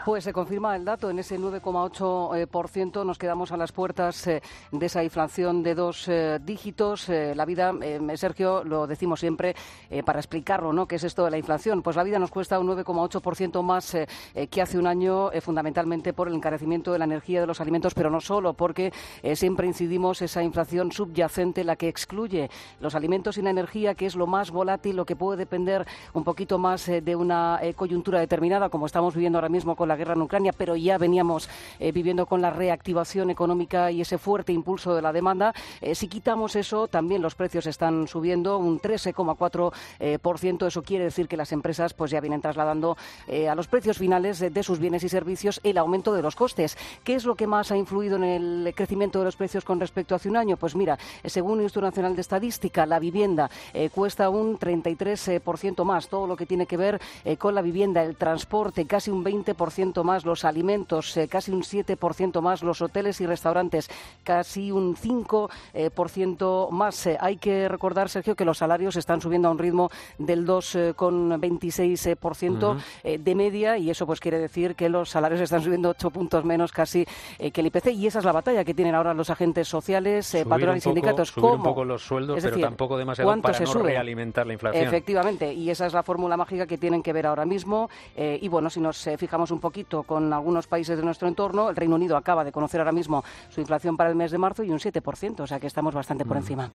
Pues se confirma el dato, en ese 9,8%. Nos quedamos a las puertas de esa inflación de dos dígitos. La vida, Sergio, lo decimos siempre para explicarlo, ¿no? ¿Qué es esto de la inflación? Pues la vida nos cuesta un 9,8% más que hace un año, fundamentalmente por el encarecimiento de la energía, de los alimentos, pero no solo, porque siempre incidimos esa inflación subyacente, la que excluye los alimentos y la energía, que es lo más volátil, lo que puede depender un poquito más de una coyuntura determinada, como estamos viviendo ahora mismo con la guerra en Ucrania, pero ya veníamos viviendo con la reactivación económica y ese fuerte impulso de la demanda. Si quitamos eso, también los precios están subiendo un 13,4%. Eso quiere decir que las empresas pues ya vienen trasladando a los precios finales de sus bienes y servicios el aumento de los costes. ¿Qué es lo que más ha influido en el crecimiento de los precios con respecto a hace un año? Pues mira, según el Instituto Nacional de Estadística, la vivienda cuesta un 33% más. Todo lo que tiene que ver con la vivienda, el transporte, casi un 20% más, los alimentos, casi un 7% más, los hoteles y restaurantes, casi un 5% más. Hay que recordar, Sergio, que los salarios están subiendo a un ritmo del 2,26% de media, y eso pues quiere decir que los salarios están subiendo 8 puntos menos casi que el IPC, y esa es la batalla que tienen ahora los agentes sociales, patronales y sindicatos. Subir un poco los sueldos, es pero decir, tampoco demasiado para no sube? realimentar la inflación. Efectivamente, y esa es la fórmula mágica que tienen que ver ahora mismo. Y bueno, si nos fijamos un poquito con algunos países de nuestro entorno, el Reino Unido acaba de conocer ahora mismo su inflación para el mes de marzo y un 7%, o sea que estamos bastante por encima.